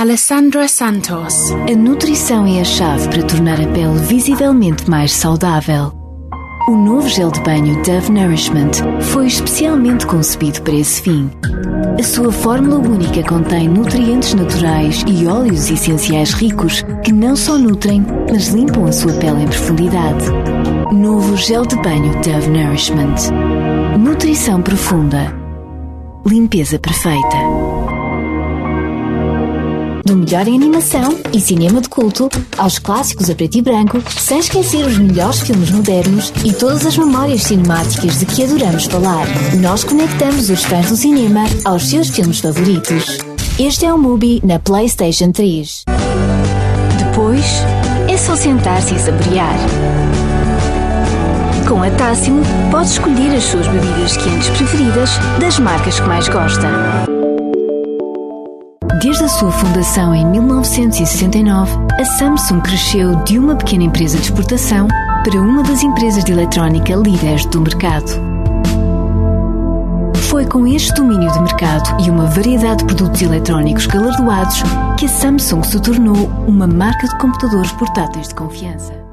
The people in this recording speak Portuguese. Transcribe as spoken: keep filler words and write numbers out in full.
Alessandra Santos. A nutrição é a chave para tornar a pele visivelmente mais saudável. O novo gel de banho Dove Nourishment foi especialmente concebido para esse fim. A sua fórmula única contém nutrientes naturais e óleos essenciais ricos que não só nutrem, mas limpam a sua pele em profundidade. Novo gel de banho Dove Nourishment. Nutrição profunda. Limpeza perfeita. Do melhor em animação e cinema de culto, aos clássicos a preto e branco, sem esquecer os melhores filmes modernos e todas as memórias cinemáticas de que adoramos falar. Nós conectamos os fãs do cinema aos seus filmes favoritos. Este é o Mubi na PlayStation três. Depois, é só sentar-se e saborear. Com a Tássimo, pode escolher as suas bebidas quentes preferidas das marcas que mais gosta. Desde a sua fundação em mil novecentos e sessenta e nove, a Samsung cresceu de uma pequena empresa de exportação para uma das empresas de eletrónica líderes do mercado. Foi com este domínio de mercado e uma variedade de produtos eletrónicos galardoados que a Samsung se tornou uma marca de computadores portáteis de confiança.